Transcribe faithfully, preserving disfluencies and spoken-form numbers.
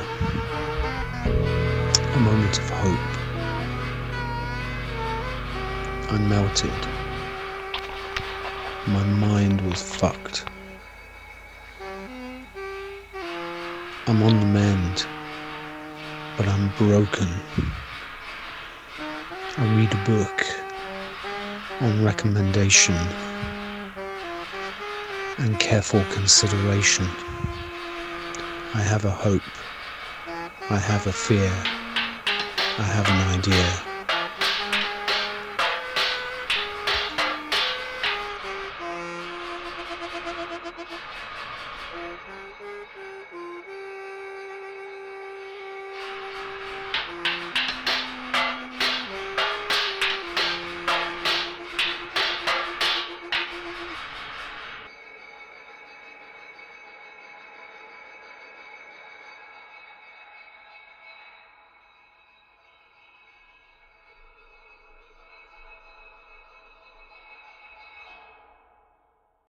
a moment of hope. I melted. My mind was fucked. I'm on the mend, but I'm broken. I read a book on recommendation and careful consideration. I have a hope. I have a fear. I have an idea.